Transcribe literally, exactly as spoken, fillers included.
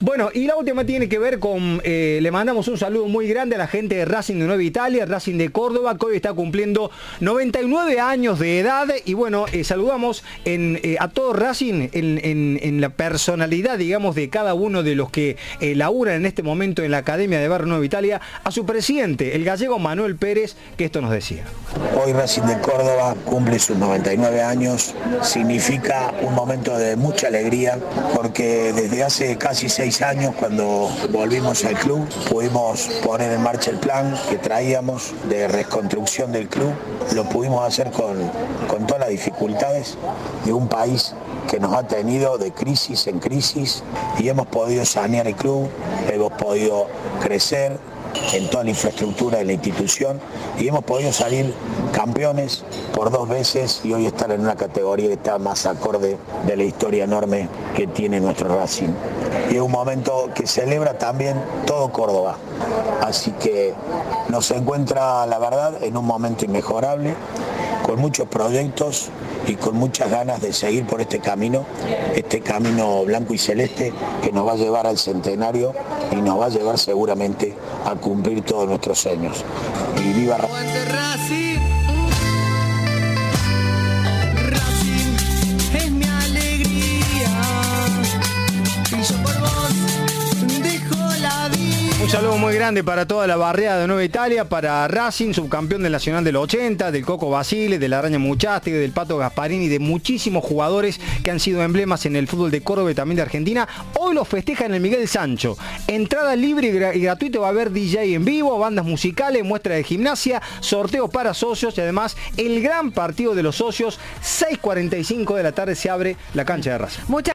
Bueno, y la última tiene que ver con, eh, le mandamos un saludo muy grande a la gente de Racing de Nueva Italia, Racing de Córdoba, que hoy está cumpliendo noventa y nueve años de edad. Y bueno, eh, saludamos en, eh, a todo Racing en, en, en la personalidad, digamos, de cada uno de los que eh, laburan en este momento en la Academia de Barrio Nueva Italia, a su presidente, el gallego Manuel Pérez, que esto nos decía. Hoy Racing de Córdoba cumple sus noventa y nueve años, significa un momento de mucha alegría, porque desde hace casi seis años, cuando volvimos al club, pudimos poner en marcha el plan que traíamos de reconstrucción del club. Lo pudimos hacer con, con todas las dificultades de un país que nos ha tenido de crisis en crisis, y hemos podido sanear el club, hemos podido crecer en toda la infraestructura de la institución y hemos podido salir campeones por dos veces y hoy estar en una categoría que está más acorde de la historia enorme que tiene nuestro Racing. Y es un momento que celebra también todo Córdoba, así que nos encuentra, la verdad, en un momento inmejorable, con muchos proyectos y con muchas ganas de seguir por este camino, este camino blanco y celeste que nos va a llevar al centenario y nos va a llevar seguramente a cumplir todos nuestros sueños. Y viva Racing. Racing es mi alegría y yo por vos dejo la vida. Un saludo muy grande para toda la barriada de Nueva Italia, para Racing, subcampeón del Nacional del ochenta, del Coco Basile, de la Araña Muchaste, del Pato Gasparini, de muchísimos jugadores que han sido emblemas en el fútbol de Córdoba y también de Argentina. Hoy los festeja en el Miguel Sancho. Entrada libre y, gra y gratuita, va a haber D J en vivo, bandas musicales, muestra de gimnasia, sorteo para socios y además el gran partido de los socios. seis cuarenta y cinco de la tarde se abre la cancha de Racing. Muchas